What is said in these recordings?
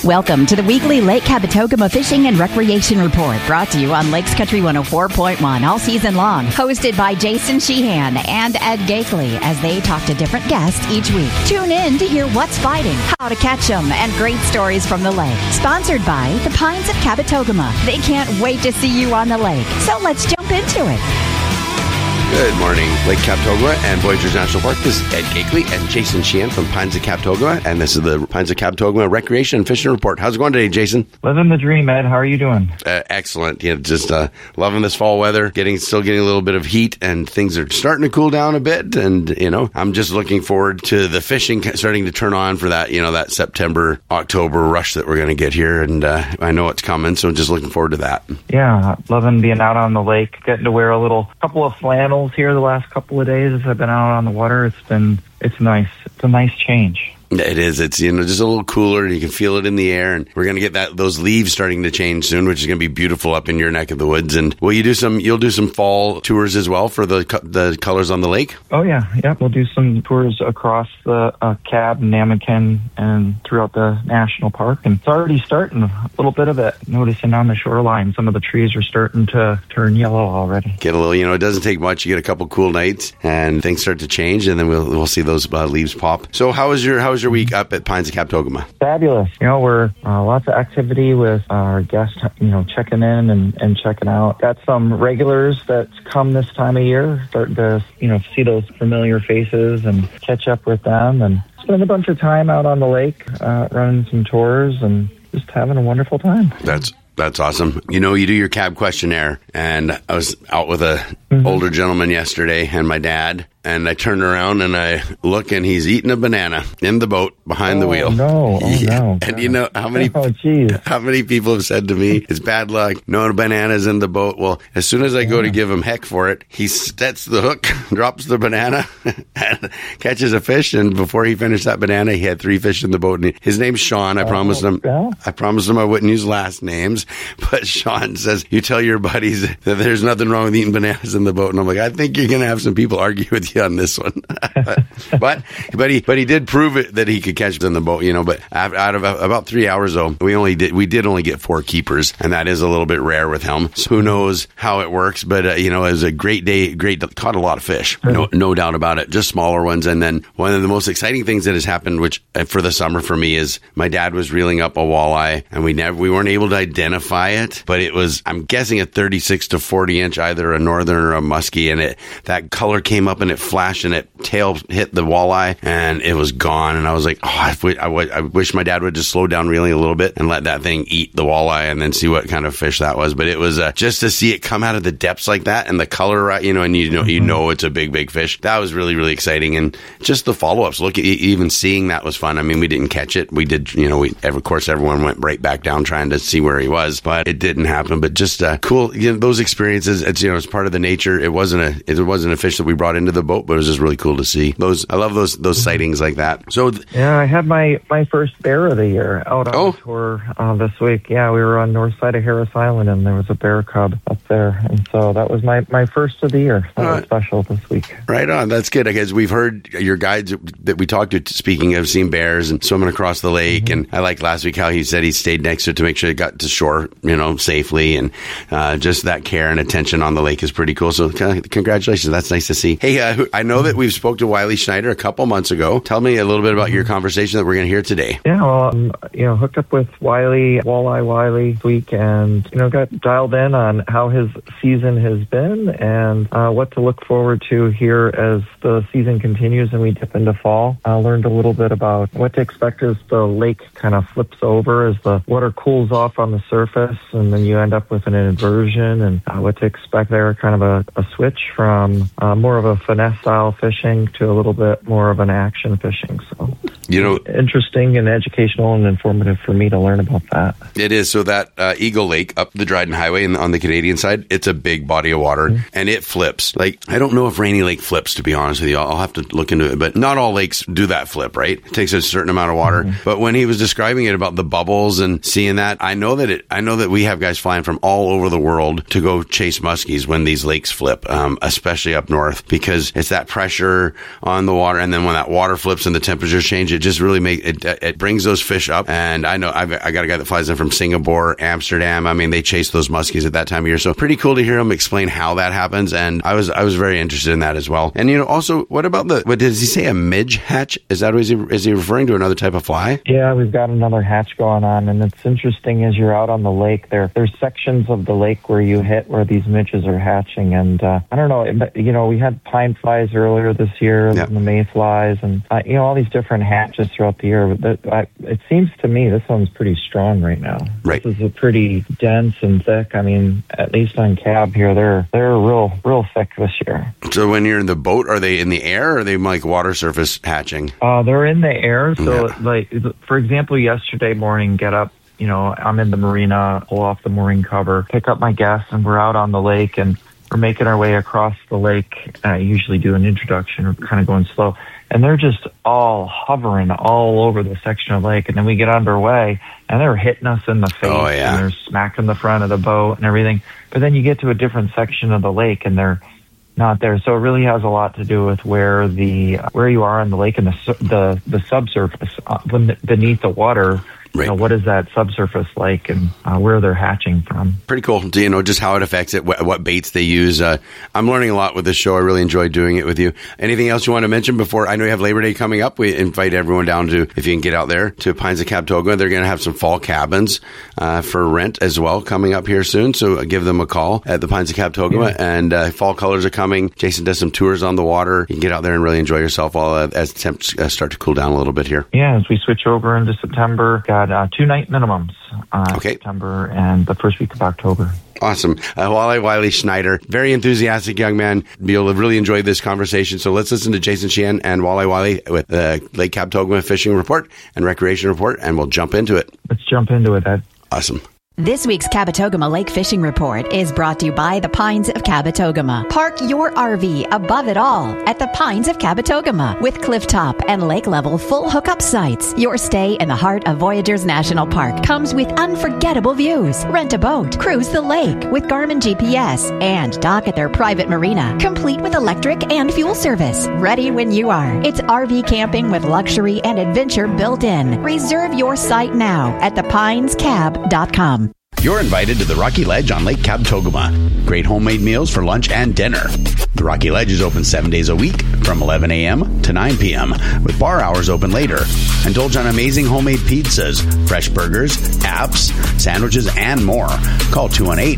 Welcome to the weekly Lake Kabetogama Fishing and Recreation Report, brought to you on Lakes Country 104.1 all season long. Hosted by Jason Sheehan and Ed Gakeley as they talk to different guests each week. Tune in to hear what's fighting, how to catch them, and great stories from the lake. Sponsored by the Pines of Kabetogama. They can't wait to see you on the lake. So let's jump into it. Good morning, Lake Kabetogama and Voyageurs National Park. This is Ed Gakeley and Jason Sheehan from Pines of Kabetogama, and this is the Pines of Kabetogama Recreation and Fishing Report. How's it going today, Jason? Living the dream, Ed. How are you doing? Excellent. Just loving this fall weather. Still getting a little bit of heat, and things are starting to cool down a bit. And I'm just looking forward to the fishing starting to turn on for that. That September, October rush that we're going to get here, and I know it's coming. So just looking forward to that. Yeah, loving being out on the lake, getting to wear a couple of flannels here the last couple of days as I've been out on the water. It's nice. It's a nice change. It is. It's just a little cooler, and you can feel it in the air. And we're going to get those leaves starting to change soon, which is going to be beautiful up in your neck of the woods. And you'll do some fall tours as well for the colors on the lake. Oh yeah. We'll do some tours across the Cab, Namakan, and throughout the national park. And it's already starting a little bit of it. Noticing on the shoreline, some of the trees are starting to turn yellow already. Get a little. It doesn't take much. You get a couple cool nights, and things start to change, and then we'll see those leaves pop. So how was your week up at Pines of Kabetogama? Fabulous. We're lots of activity with our guests, checking in and checking out. Got some regulars that come this time of year, starting to, see those familiar faces and catch up with them, and spend a bunch of time out on the lake, running some tours and just having a wonderful time. That's awesome. You do your cab questionnaire, and I was out with a older gentleman yesterday and my dad, and I turned around and I look, and he's eating a banana in the boat behind the wheel. No. No. And how many people have said to me, it's bad luck, no bananas in the boat. Well, as soon as I go to give him heck for it, he sets the hook, drops the banana, and catches a fish. And before he finished that banana, he had 3 fish in the boat. And his name's Sean. I promised him I wouldn't use last names, but Sean says, you tell your buddies that there's nothing wrong with eating bananas in the boat. And I'm like, I think you're going to have some people argue with you on this one. but he did prove it that he could catch in the boat, but out of about 3 hours though, we did only get 4 keepers, and that is a little bit rare with him. So who knows how it works, but it was a great day, caught a lot of fish. No doubt about it, just smaller ones. And then one of the most exciting things that has happened, which for the summer for me, is my dad was reeling up a walleye, and we weren't able to identify it, but it was, I'm guessing, a 36 to 40 inch, either a northern or a muskie, and that color came up and it flashed, and it tail hit the walleye, and it was gone. And I was like, I wish my dad would just slow down reeling a little bit and let that thing eat the walleye, and then see what kind of fish that was. But it was just to see it come out of the depths like that, and the color, and it's a big fish. That was really, really exciting. And just the follow-ups, even seeing that was fun. I mean, we didn't catch it. We did, of course, everyone went right back down trying to see where he was, but it didn't happen. But just cool, those experiences. It's part of the nature. It wasn't a fish that we brought into the boat, but it was just really cool to see those. I love those sightings like that. So I had my first bear of the year out on tour this week. Yeah, we were on north side of Harris Island, and there was a bear cub up there, and so that was my first of the year. That was special this week. Right on. That's good, because we've heard your guides that we talked to, speaking of seeing bears and swimming across the lake, and I liked last week how he said he stayed next to it to make sure it got to shore, safely, and just that care and attention on the lake is pretty cool. So congratulations. That's nice to see. Hey, I know that we've spoke to Wiley Schneider a couple months ago. Tell me a little bit about your conversation that we're going to hear today. Yeah, well, hooked up with Walleye Wiley this week, and got dialed in on how his season has been and what to look forward to here as the season continues and we dip into fall. I learned a little bit about what to expect as the lake kind of flips over, as the water cools off on the surface, and then you end up with an inversion, and what to expect there, kind of a switch from more of a finesse style fishing to a little bit more of an action fishing. So interesting and educational and informative for me to learn about that. It is. So that Eagle Lake up the Dryden Highway on the Canadian side, it's a big body of water, and it flips. Like, I don't know if Rainy Lake flips, to be honest with you. I'll have to look into it, but not all lakes do that flip, right? It takes a certain amount of water. But when he was describing it about the bubbles and seeing that, I know that we have guys flying from all over the world to go chase muskies when these lakes flip, especially up north, because It's that pressure on the water, and then when that water flips and the temperatures change, it just really it brings those fish up. And I know I got a guy that flies in from Singapore, Amsterdam. I mean, they chase those muskies at that time of year, so pretty cool to hear him explain how that happens. And I was very interested in that as well. And also, what about what does he say? A midge hatch? Is he referring to another type of fly? Yeah, we've got another hatch going on, and it's interesting as you're out on the lake. There's sections of the lake where you hit where these midges are hatching, and I don't know. We had pine flies earlier this year, and the mayflies, and all these different hatches throughout the year. But it seems to me this one's pretty strong right now. Right. This is a pretty dense and thick. I mean, at least on Cab here, they're real thick this year. So when you're in the boat, are they in the air, or are they like water surface hatching? They're in the air. So, like, for example, yesterday morning, get up. I'm in the marina, pull off the mooring cover, pick up my guests, and we're out on the lake, and we're making our way across the lake. I usually do an introduction. We're kind of going slow. And they're just all hovering all over the section of lake. And then we get underway, and they're hitting us in the face. Oh, yeah. And they're smacking the front of the boat and everything. But then you get to a different section of the lake, and they're not there. So it really has a lot to do with where you are on the lake and the subsurface beneath the water. Right. What is that subsurface like, and where they're hatching from? Pretty cool. Just how it affects it, what baits they use. I'm learning a lot with this show. I really enjoyed doing it with you. Anything else you want to mention before? I know you have Labor Day coming up. We invite everyone down to, if you can get out there, to Pines of Kabetogama. They're going to have some fall cabins for rent as well coming up here soon. So give them a call at the Pines of Kabetogama. Yeah. And fall colors are coming. Jason does some tours on the water. You can get out there and really enjoy yourself as temps start to cool down a little bit here. Yeah, as we switch over into September, got 2-night minimums September and the first week of October. Awesome. Walleye Wiley Schneider, very enthusiastic young man. You'll have really enjoyed this conversation. So let's listen to Jason Sheehan and Walleye Wiley with the Lake Kabetogama Fishing Report and Recreation Report, and we'll jump into it. Let's jump into it, Ed. Awesome. This week's Kabetogama Lake Fishing Report is brought to you by the Pines of Kabetogama. Park your RV above it all at the Pines of Kabetogama with clifftop and lake-level full hookup sites. Your stay in the heart of Voyageurs National Park comes with unforgettable views. Rent a boat, cruise the lake with Garmin GPS, and dock at their private marina, complete with electric and fuel service. Ready when you are. It's RV camping with luxury and adventure built in. Reserve your site now at thepinescab.com. You're invited to the Rocky Ledge on Lake Kabetogama. Great homemade meals for lunch and dinner. The Rocky Ledge is open 7 days a week from 11 a.m. to 9 p.m. with bar hours open later. Indulge on amazing homemade pizzas, fresh burgers, apps, sandwiches, and more. Call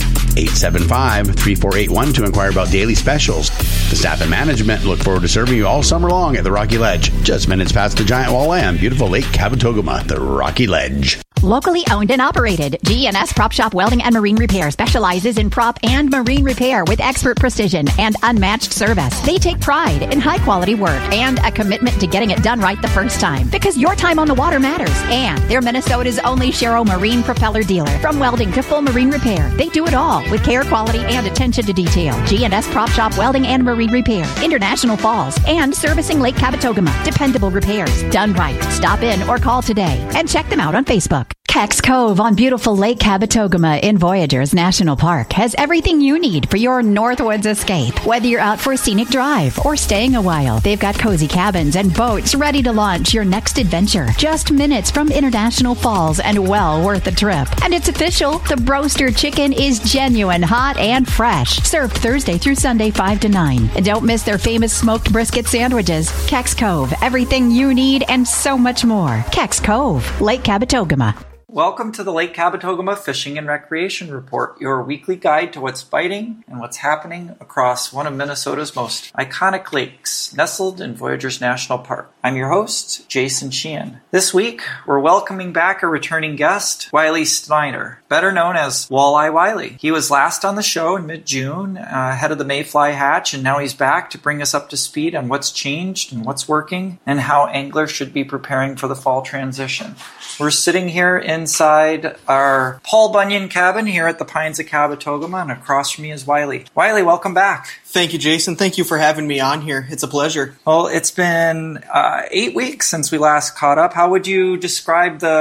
218-875-3481 to inquire about daily specials. The staff and management look forward to serving you all summer long at the Rocky Ledge. Just minutes past the giant walleye on beautiful Lake Kabetogama, the Rocky Ledge. Locally owned and operated, G&S Prop Shop Welding and Marine Repair specializes in prop and marine repair with expert precision and unmatched service. They take pride in high-quality work and a commitment to getting it done right the first time, because your time on the water matters. And they're Minnesota's only Sherrill Marine propeller dealer. From welding to full marine repair, they do it all with care, quality, and attention to detail. G&S Prop Shop Welding and Marine Repair, International Falls, and servicing Lake Kabetogama. Dependable repairs, done right. Stop in or call today and check them out on Facebook. Keck's Cove on beautiful Lake Kabetogama in Voyageurs National Park has everything you need for your Northwoods escape. Whether you're out for a scenic drive or staying a while, they've got cozy cabins and boats ready to launch your next adventure. Just minutes from International Falls and well worth the trip. And it's official, the Broaster Chicken is genuine, hot, and fresh. Served Thursday through Sunday 5 to 9. And don't miss their famous smoked brisket sandwiches. Keck's Cove, everything you need and so much more. Keck's Cove, Lake Kabetogama. Welcome to the Lake Kabetogama Fishing and Recreation Report, your weekly guide to what's biting and what's happening across one of Minnesota's most iconic lakes, nestled in Voyageurs National Park. I'm your host, Jason Sheehan. This week, we're welcoming back a returning guest, Wiley Schneider, better known as Walleye Wiley. He was last on the show in mid-June, ahead of the Mayfly hatch, and now he's back to bring us up to speed on what's changed and what's working, and how anglers should be preparing for the fall transition. We're sitting here inside our Paul Bunyan cabin here at the Pines of Kabetogama, and across from me is Wiley. Wiley, welcome back. Thank you, Jason. Thank you for having me on here. It's a pleasure. Well, it's been 8 weeks since we last caught up. How would you describe the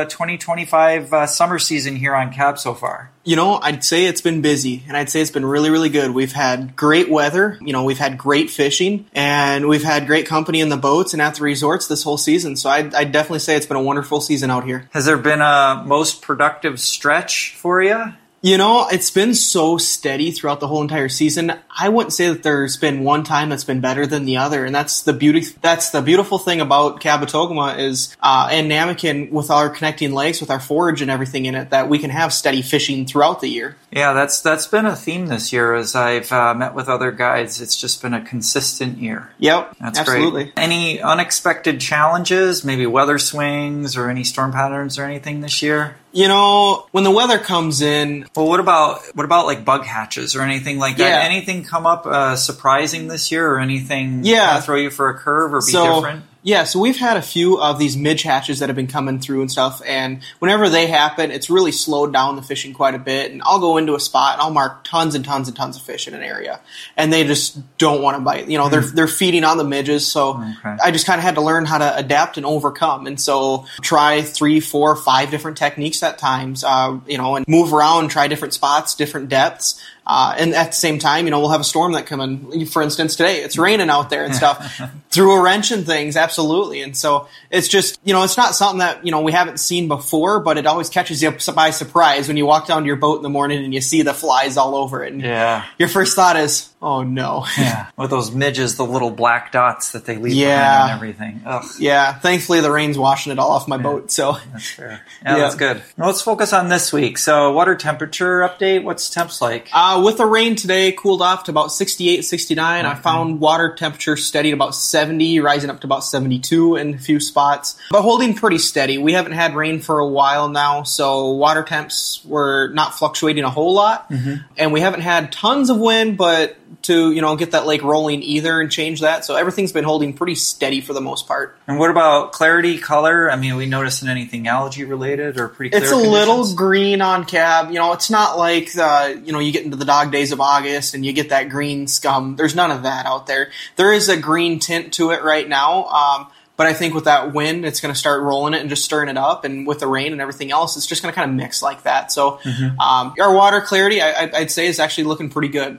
2025 summer season here on Cab so far? I'd say it's been busy, and I'd say it's been really, really good. We've had great weather, we've had great fishing, and we've had great company in the boats and at the resorts this whole season. So I'd definitely say it's been a wonderful season out here. Has there been a most productive stretch for you? It's been so steady throughout the whole entire season. I wouldn't say that there's been one time that's been better than the other, and that's the beautiful thing about Kabetogama is and Namakan with our connecting lakes, with our forage and everything in it, that we can have steady fishing throughout the year. Yeah, that's been a theme this year as I've met with other guides. It's just been a consistent year. Yep, that's absolutely. Great. Any unexpected challenges, maybe weather swings or any storm patterns or anything this year? When the weather comes in... Well, what about like bug hatches or anything like that? Yeah. Anything come up surprising this year or anything kind of throw you for a curve or be different? Yeah, so we've had a few of these midge hatches that have been coming through and stuff, and whenever they happen, it's really slowed down the fishing quite a bit, and I'll go into a spot and I'll mark tons and tons and tons of fish in an area, and they just don't want to bite. They're feeding on the midges, so I just kind of had to learn how to adapt and overcome, and so try 3, 4, 5 different techniques at times, and move around, try different spots, different depths. And at the same time, we'll have a storm that come in. For instance, today it's raining out there and stuff. Threw a wrench in things, absolutely. And so it's just, it's not something that, we haven't seen before, but it always catches you by surprise when you walk down to your boat in the morning and you see the flies all over it. And your first thought is, oh no. Yeah, with those midges, the little black dots that they leave behind and everything. Ugh. Yeah, thankfully the rain's washing it all off my boat. So that's fair. Yeah, that's good. Now let's focus on this week. So water temperature update. What's temps like? With the rain today, cooled off to about 68, 69. I found water temperature steady at about 70, rising up to about 72 in a few spots, but holding pretty steady. We haven't had rain for a while now, so water temps were not fluctuating a whole lot, and we haven't had tons of wind, but to, get that lake rolling either and change that. So everything's been holding pretty steady for the most part. And what about clarity, color? I mean, are we noticing anything algae related or pretty clear It's a little green on Cab. It's not like, you get into the dog days of August and you get that green scum. There's none of that out there. There is a green tint to it right now. But I think with that wind, it's going to start rolling it and just stirring it up. And with the rain and everything else, it's just going to kind of mix like that. So our water clarity, I'd say, is actually looking pretty good.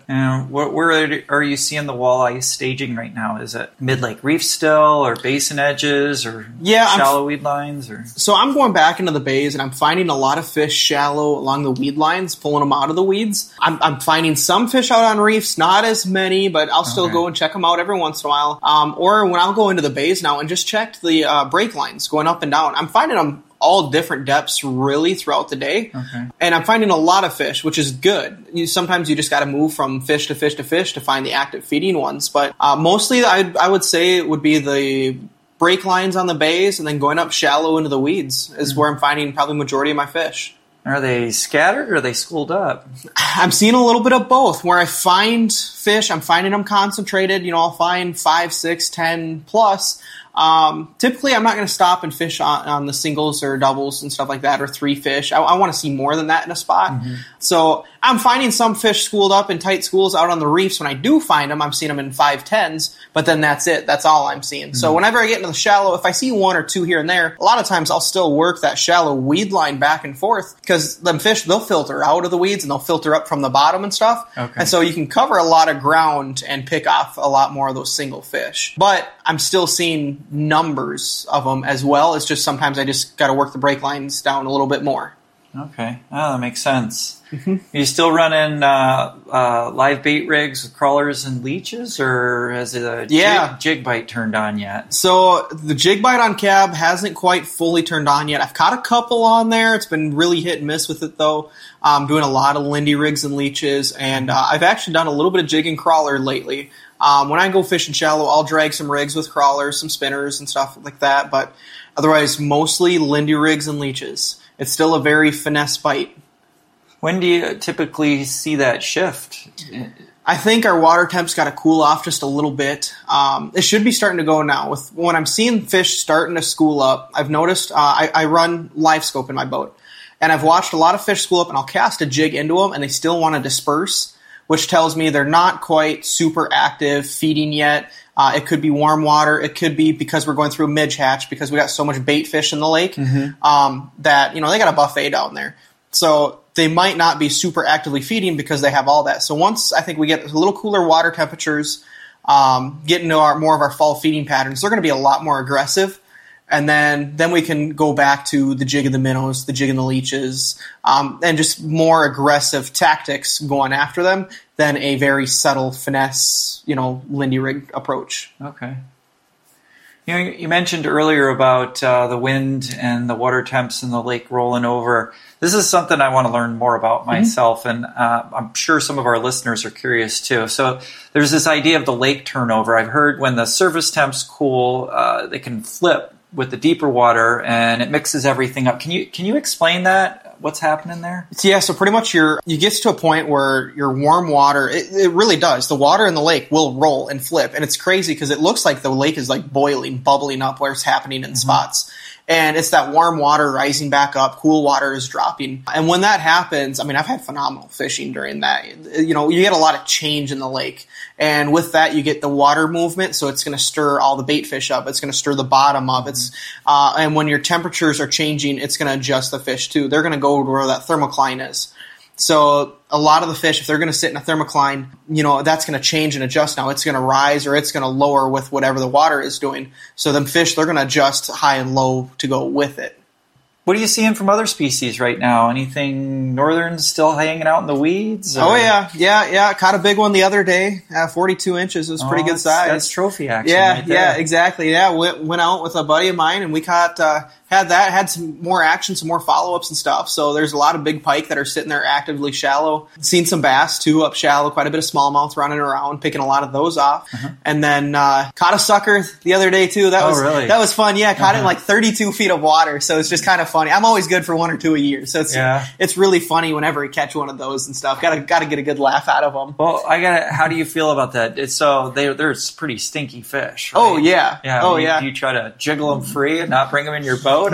Where are you seeing the walleye staging right now? Is it mid-lake reef still or basin edges or shallow weed lines? So I'm going back into the bays and I'm finding a lot of fish shallow along the weed lines, pulling them out of the weeds. I'm finding some fish out on reefs, not as many, but I'll still go and check them out every once in a while. Or when I'll go into the bays now and just checked the break lines going up and down. I'm finding them all different depths really throughout the day. And I'm finding a lot of fish, which is good. Sometimes you just got to move from fish to fish to fish to find the active feeding ones. But mostly I would say it would be the break lines on the bays and then going up shallow into the weeds is where I'm finding probably the majority of my fish. Are they scattered or are they schooled up? I'm seeing a little bit of both. Where I find fish, I'm finding them concentrated. I'll find 5, 6, 10 plus. Typically, I'm not going to stop and fish on the singles or doubles and stuff like that, or 3 fish. I want to see more than that in a spot. So I'm finding some fish schooled up in tight schools out on the reefs. When I do find them, I'm seeing them in 5, 10s, but then that's it. That's all I'm seeing. So whenever I get into the shallow, if I see 1 or 2 here and there, a lot of times I'll still work that shallow weed line back and forth because them fish, they'll filter out of the weeds and they'll filter up from the bottom and stuff. And so you can cover a lot of ground and pick off a lot more of those single fish. But I'm still seeing numbers of them as well. It's just sometimes I just got to work the break lines down a little bit more. Okay. Oh, that makes sense. Are you still running live bait rigs with crawlers and leeches, or has a jig bite turned on yet? So the jig bite on Cab hasn't quite fully turned on yet. I've caught a couple on there. It's been really hit and miss with it, though. I'm doing a lot of Lindy rigs and leeches, and I've actually done a little bit of jig and crawler lately. When I go fishing shallow, I'll drag some rigs with crawlers, some spinners and stuff like that, but otherwise mostly Lindy rigs and leeches. It's still a very finesse bite. When do you typically see that shift? I think our water temp's got to cool off just a little bit. It should be starting to go now. When I'm seeing fish starting to school up, I've noticed I run live scope in my boat, and I've watched a lot of fish school up, and I'll cast a jig into them, and they still want to disperse. which tells me they're not quite super active feeding yet. It could be warm water. It could be because we're going through midge hatch because we got so much bait fish in the lake that, they got a buffet down there. So they might not be super actively feeding because they have all that. So once I think we get a little cooler water temperatures, get into more of our fall feeding patterns, they're going to be a lot more aggressive. And then we can go back to the jig of the minnows, the jig and the leeches, and just more aggressive tactics going after them than a very subtle finesse, Lindy rig approach. Okay. You mentioned earlier about the wind and the water temps in the lake rolling over. This is something I want to learn more about myself, and I'm sure some of our listeners are curious too. So there's this idea of the lake turnover. I've heard when the surface temps cool, they can flip with the deeper water, and it mixes everything up. Can you explain that? What's happening there? Yeah, so pretty much you get to a point where your warm water, it really does. The water in the lake will roll and flip, and it's crazy because it looks like the lake is like boiling, bubbling up where it's happening in spots. And it's that warm water rising back up, cool water is dropping. And when that happens, I've had phenomenal fishing during that. You get a lot of change in the lake. And with that, you get the water movement, so it's going to stir all the bait fish up. It's going to stir the bottom up. And when your temperatures are changing, it's going to adjust the fish too. They're going to go to where that thermocline is. So a lot of the fish, if they're going to sit in a thermocline, that's going to change and adjust now. It's going to rise or it's going to lower with whatever the water is doing. So them fish, they're going to adjust high and low to go with it. What are you seeing from other species right now? Anything northern still hanging out in the weeds? Or? Oh, yeah. Caught a big one the other day. 42 inches. It was pretty good size. That's trophy action right there. Yeah, exactly. Yeah, went out with a buddy of mine, and we caught had some more action, some more follow-ups and stuff. So there's a lot of big pike that are sitting there actively shallow. Seen some bass, too, up shallow. Quite a bit of smallmouth running around, picking a lot of those off. And then caught a sucker the other day, too. That was fun. Yeah, caught it in like 32 feet of water. So it's just kind of funny. I'm always good for one or two a year. So it's really funny whenever we catch one of those and stuff. Got to get a good laugh out of them. Well, how do you feel about that? They're pretty stinky fish, right? Oh, yeah. Do you try to jiggle them free and not bring them in your boat?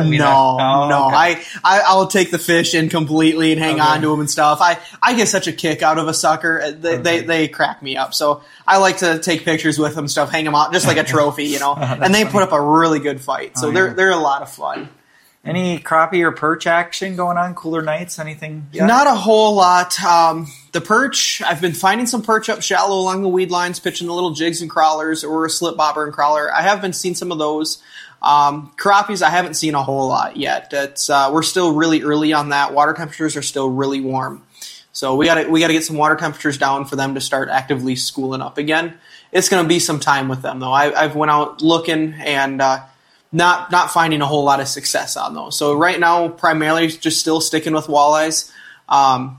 No. Okay. I'll take the fish in completely and hang on to them and stuff. I get such a kick out of a sucker. They crack me up. So I like to take pictures with them, stuff, hang them out just like a trophy, and they put up a really good fight. So they're a lot of fun. Any crappie or perch action going on? Cooler nights? Anything yet? Not a whole lot. The perch, I've been finding some perch up shallow along the weed lines, pitching the little jigs and crawlers or a slip bobber and crawler. I have been seeing some of those. Crappies, I haven't seen a whole lot yet. We're still really early on that. Water temperatures are still really warm. So we gotta get some water temperatures down for them to start actively schooling up again. It's gonna be some time with them though. I've went out looking and, not finding a whole lot of success on those. So right now, primarily just still sticking with walleyes. And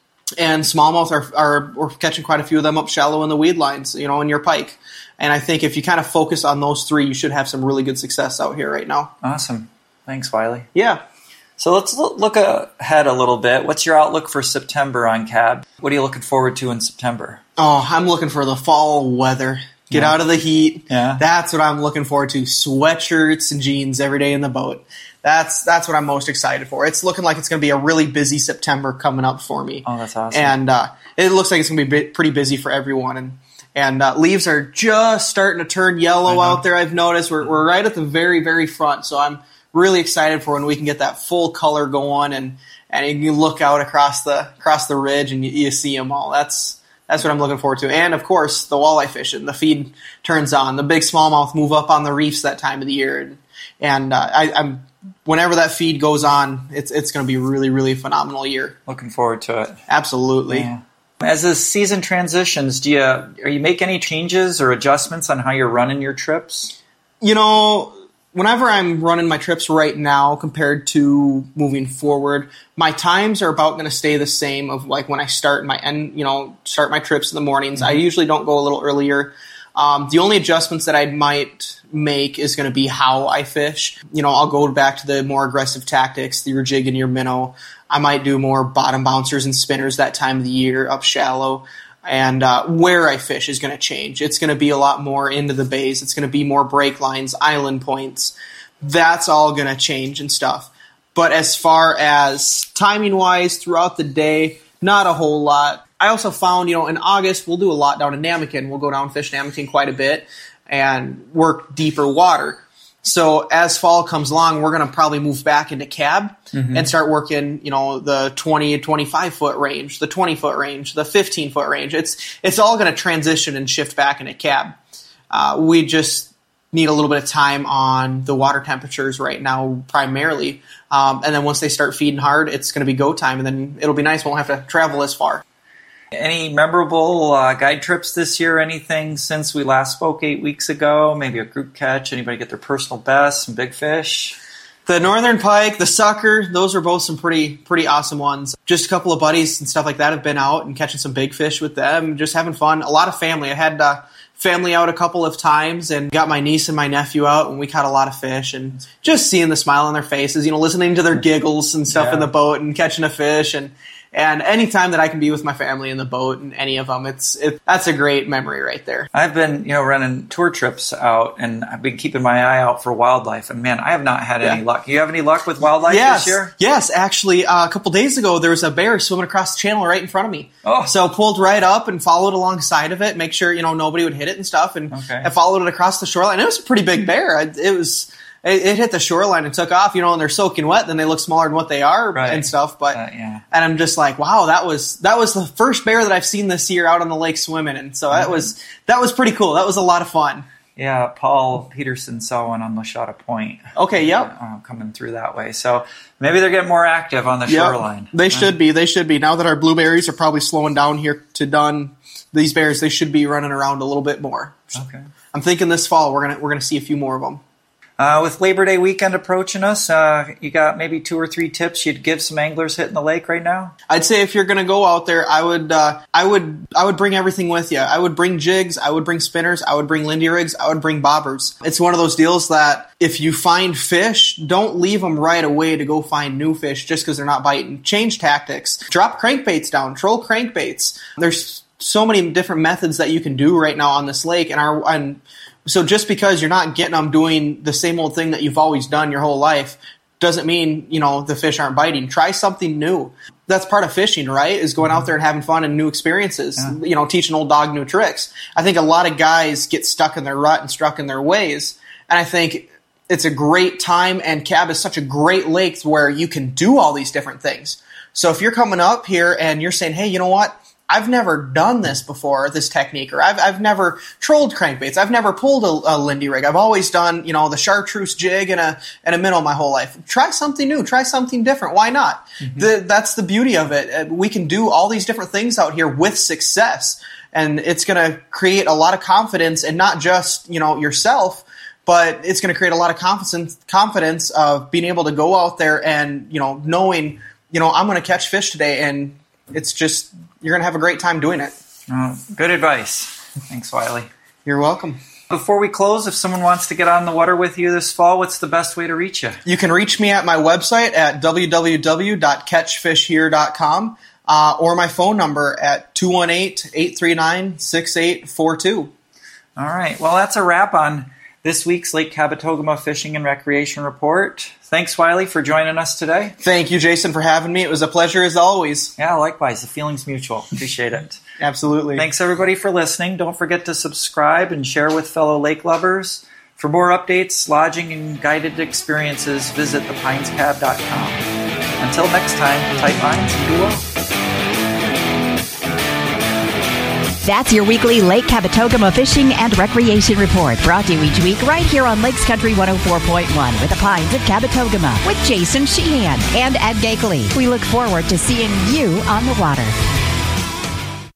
smallmouth we're catching quite a few of them up shallow in the weed lines, in your pike. And I think if you kind of focus on those three, you should have some really good success out here right now. Awesome. Thanks, Wiley. Yeah. So let's look ahead a little bit. What's your outlook for September on Cab? What are you looking forward to in September? Oh, I'm looking for the fall weather. Get out of the heat. Yeah. That's what I'm looking forward to. Sweatshirts and jeans every day in the boat. That's what I'm most excited for. It's looking like it's going to be a really busy September coming up for me. Oh, that's awesome. And it looks like it's going to be pretty busy for everyone. And leaves are just starting to turn yellow out there, I've noticed. We're right at the very, very front. So I'm really excited for when we can get that full color going and you look out across the ridge and you see them all. That's what I'm looking forward to. And, of course, the walleye fishing. The feed turns on. The big smallmouth move up on the reefs that time of the year. And I'm whenever that feed goes on, it's going to be a really, really phenomenal year. Looking forward to it. Absolutely. Yeah. As the season transitions, are you make any changes or adjustments on how you're running your trips? Whenever I'm running my trips right now compared to moving forward, my times are about going to stay the same of like when I start my trips in the mornings. I usually don't go a little earlier. The only adjustments that I might make is going to be how I fish. I'll go back to the more aggressive tactics, your jig and your minnow. I might do more bottom bouncers and spinners that time of the year up shallow. And where I fish is going to change. It's going to be a lot more into the bays. It's going to be more break lines, island points. That's all going to change and stuff. But as far as timing-wise throughout the day, not a whole lot. I also found, in August, we'll do a lot down in Namakan. We'll go down fish Namakan quite a bit and work deeper water. So as fall comes along, we're going to probably move back into cab and start working, the 20, 25-foot range, the 20-foot range, the 15-foot range. It's all going to transition and shift back into cab. We just need a little bit of time on the water temperatures right now primarily. And then once they start feeding hard, it's going to be go time, and then it'll be nice. We won't have to travel as far. Any memorable guide trips this year? Anything since we last spoke 8 weeks ago? Maybe a group catch? Anybody get their personal best? Some big fish? The northern pike, the sucker, those are both some pretty awesome ones. Just a couple of buddies and stuff like that have been out and catching some big fish with them, just having fun. A lot of family. I had family out a couple of times and got my niece and my nephew out, and we caught a lot of fish, and just seeing the smile on their faces, listening to their giggles and stuff in the boat and catching a fish. And any time that I can be with my family in the boat and any of them, that's a great memory right there. I've been, running tour trips out, and I've been keeping my eye out for wildlife. And man, I have not had any luck. You have any luck with wildlife this year? Yes, actually, a couple days ago, there was a bear swimming across the channel right in front of me. Oh. So pulled right up and followed alongside of it, make sure, nobody would hit it and stuff. And I followed it across the shoreline. It was a pretty big bear. It hit the shoreline and took off, and they're soaking wet, then they look smaller than what they are and stuff. But and I'm just like, wow, that was the first bear that I've seen this year out on the lake swimming, and so that was pretty cool. That was a lot of fun. Yeah, Paul Peterson saw one on Lashata Point. Okay, yep, coming through that way. So maybe they're getting more active on the shoreline. They should be. They should be. Now that our blueberries are probably slowing down here to done, these bears, they should be running around a little bit more. Okay, I'm thinking this fall we're gonna see a few more of them. With Labor Day weekend approaching us, you got maybe 2 or 3 tips you'd give some anglers hitting the lake right now? I'd say if you're going to go out there, I would bring everything with you. I would bring jigs, I would bring spinners, I would bring Lindy rigs, I would bring bobbers. It's one of those deals that if you find fish, don't leave them right away to go find new fish just because they're not biting. Change tactics. Drop crankbaits down. Troll crankbaits. There's so many different methods that you can do right now on this lake, and so just because you're not getting them doing the same old thing that you've always done your whole life doesn't mean, the fish aren't biting. Try something new. That's part of fishing, right? Is going out there and having fun and new experiences, teaching old dog new tricks. I think a lot of guys get stuck in their rut and stuck in their ways. And I think it's a great time, and Cab is such a great lake where you can do all these different things. So if you're coming up here and you're saying, hey, you know what? I've never done this before, this technique, or I've never trolled crankbaits. I've never pulled a Lindy rig. I've always done, the chartreuse jig and a minnow my whole life. Try something new. Try something different. Why not? That's the beauty of it. We can do all these different things out here with success, and it's going to create a lot of confidence, and not just, yourself, but it's going to create a lot of confidence of being able to go out there and, knowing, I'm going to catch fish today, and it's just, you're going to have a great time doing it. Good advice. Thanks, Wiley. You're welcome. Before we close, if someone wants to get on the water with you this fall, what's the best way to reach you? You can reach me at my website at www.catchfishhere.com or my phone number at 218-839-6842. All right. Well, that's a wrap on this week's Lake Kabetogama Fishing and Recreation Report. Thanks, Wiley, for joining us today. Thank you, Jason, for having me. It was a pleasure as always. Yeah, likewise. The feeling's mutual. Appreciate it. Absolutely. Thanks, everybody, for listening. Don't forget to subscribe and share with fellow lake lovers. For more updates, lodging, and guided experiences, visit thepinescab.com. Until next time, tight lines and be well. That's your weekly Lake Kabetogama Fishing and Recreation Report, brought to you each week right here on Lakes Country 104.1 with the Pines of Kabetogama with Jason Sheehan and Ed Gakeley. We look forward to seeing you on the water.